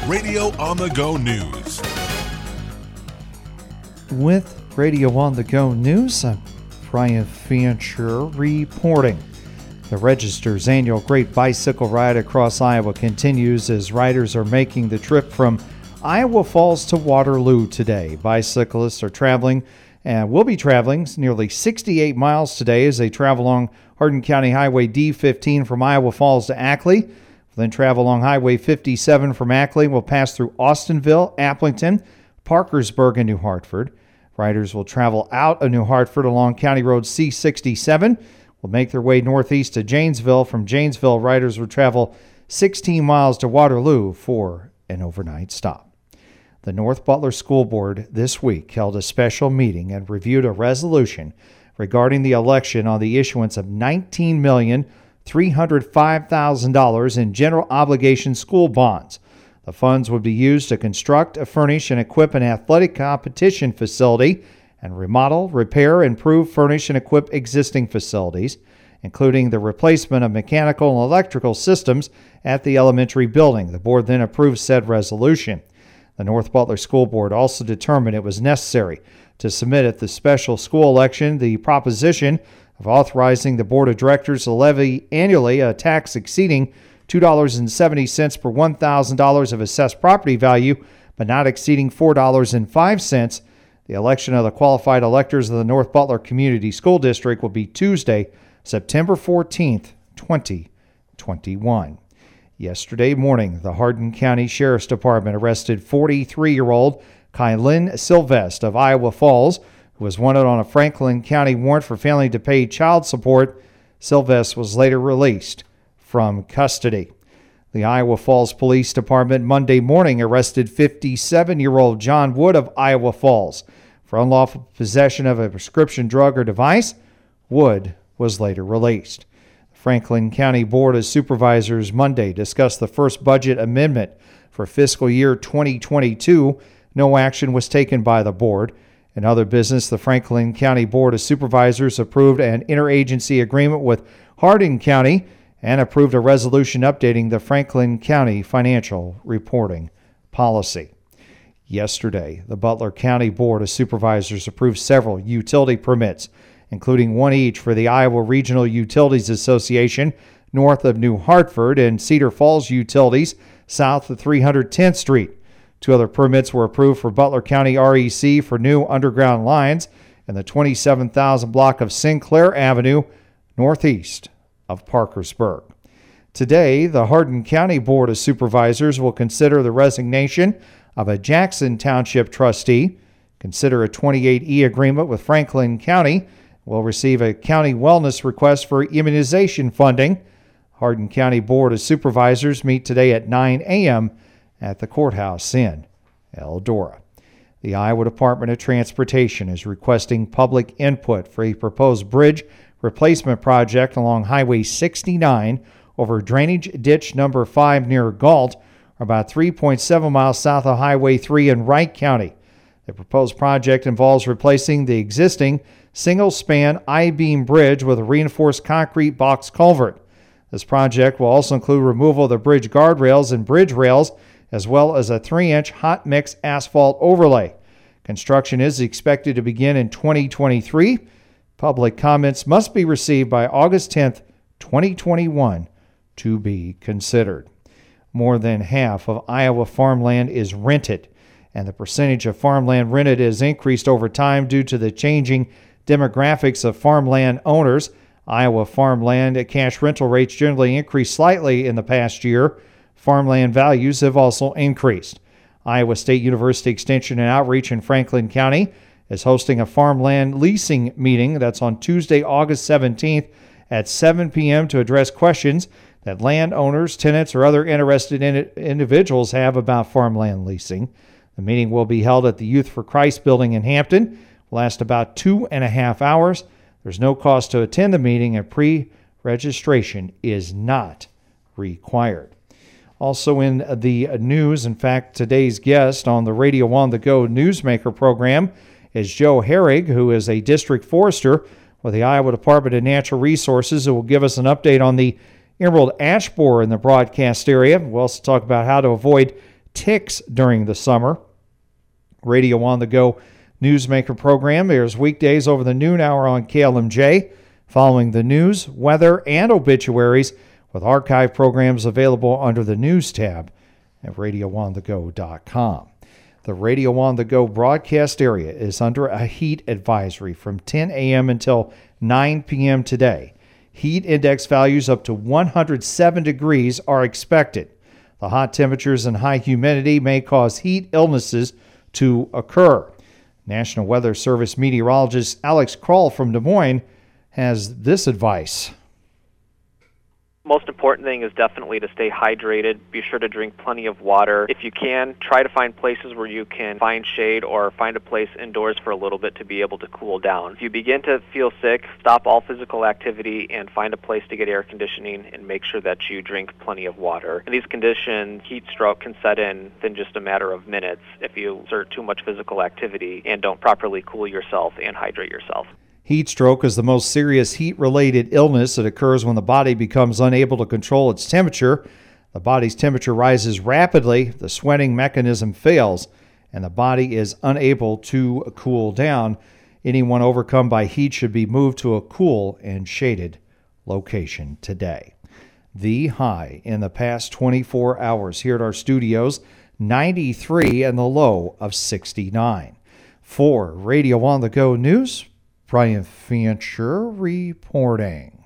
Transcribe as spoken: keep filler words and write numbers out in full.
Radio on the Go News. With Radio on the Go News, I'm Brian Fancher reporting. The Register's annual Great Bicycle Ride across Iowa continues as riders are making the trip from Iowa Falls to Waterloo today. Bicyclists are traveling and will be traveling nearly sixty-eight miles today as they travel along Hardin County Highway D fifteen from Iowa Falls to Ackley. We'll then travel along Highway fifty-seven from Ackley. We'll pass through Austinville, Applington, Parkersburg, and New Hartford. Riders will travel out of New Hartford along County Road C sixty-seven. Will make their way northeast to Janesville. From Janesville, riders will travel sixteen miles to Waterloo for an overnight stop. The North Butler School Board this week held a special meeting and reviewed a resolution regarding the election on the issuance of nineteen million three hundred five thousand dollars in general obligation school bonds. The funds would be used to construct, furnish, and equip an athletic competition facility and remodel, repair, improve, furnish, and equip existing facilities, including the replacement of mechanical and electrical systems at the elementary building. The board then approved said resolution. The North Butler School Board also determined it was necessary to submit at the special school election the proposition of authorizing the Board of Directors to levy annually a tax exceeding two dollars and seventy cents per one thousand dollars of assessed property value, but not exceeding four dollars and five cents. The election of the qualified electors of the North Butler Community School District will be Tuesday, September fourteenth, twenty twenty-one. Yesterday morning, the Hardin County Sheriff's Department arrested forty-three-year-old Kylin Sylvest of Iowa Falls, who was wanted on a Franklin County warrant for failing to pay child support. Sylvest was later released from custody. The Iowa Falls Police Department Monday morning arrested fifty-seven-year-old John Wood of Iowa Falls for unlawful possession of a prescription drug or device. Wood was later released. Franklin County Board of Supervisors Monday discussed the first budget amendment for fiscal year twenty twenty-two. No action was taken by the board. In other business, the Franklin County Board of Supervisors approved an interagency agreement with Hardin County and approved a resolution updating the Franklin County financial reporting policy. Yesterday, the Butler County Board of Supervisors approved several utility permits, including one each for the Iowa Regional Utilities Association north of New Hartford and Cedar Falls Utilities south of three hundred tenth Street. Two other permits were approved for Butler County R E C for new underground lines in the twenty-seven thousand block of Sinclair Avenue northeast of Parkersburg. Today, the Hardin County Board of Supervisors will consider the resignation of a Jackson Township trustee, consider a twenty-eight E agreement with Franklin County, will receive a county wellness request for immunization funding. Hardin County Board of Supervisors meet today at nine a.m. at the courthouse in Eldora. The Iowa Department of Transportation is requesting public input for a proposed bridge replacement project along Highway sixty-nine over drainage ditch number five near Galt, about three point seven miles south of Highway three in Wright County. The proposed project involves replacing the existing single-span I-beam bridge with a reinforced concrete box culvert. This project will also include removal of the bridge guardrails and bridge rails, as well as a three-inch hot mix asphalt overlay. Construction is expected to begin in twenty twenty-three. Public comments must be received by August tenth, twenty twenty-one to be considered. More than half of Iowa farmland is rented, and the percentage of farmland rented has increased over time due to the changing demographics of farmland owners. Iowa farmland cash rental rates generally increased slightly in the past year. Farmland values have also increased. Iowa State University Extension and Outreach in Franklin County is hosting a farmland leasing meeting that's on Tuesday, August seventeenth at seven p.m. to address questions that landowners, tenants, or other interested in individuals have about farmland leasing. The meeting will be held at the Youth for Christ building in Hampton. Will last about two and a half hours. There's no cost to attend the meeting, and pre-registration is not required. Also in the news, in fact, today's guest on the Radio on the Go Newsmaker program is Joe Herrig, who is a district forester with the Iowa Department of Natural Resources, who will give us an update on the emerald ash borer in the broadcast area. We'll also talk about how to avoid ticks during the summer. Radio on the Go Newsmaker program airs weekdays over the noon hour on K L M J, following the news, weather, and obituaries, with archive programs available under the News tab at radio on the go dot com. The Radio on the Go broadcast area is under a heat advisory from ten a.m. until nine p.m. today. Heat index values up to one hundred seven degrees are expected. The hot temperatures and high humidity may cause heat illnesses to occur. National Weather Service meteorologist Alex Kroll from Des Moines has this advice. Most important thing is definitely to stay hydrated. Be sure to drink plenty of water. If you can, try to find places where you can find shade or find a place indoors for a little bit to be able to cool down. If you begin to feel sick, stop all physical activity and find a place to get air conditioning and make sure that you drink plenty of water. In these conditions, heat stroke can set in within just a matter of minutes if you exert too much physical activity and don't properly cool yourself and hydrate yourself. Heat stroke is the most serious heat-related illness that occurs when the body becomes unable to control its temperature. The body's temperature rises rapidly, the sweating mechanism fails, and the body is unable to cool down. Anyone overcome by heat should be moved to a cool and shaded location today. The high in the past twenty-four hours here at our studios, ninety-three, and the low of sixty-nine. For Radio on the Go News, Brian Fancher reporting.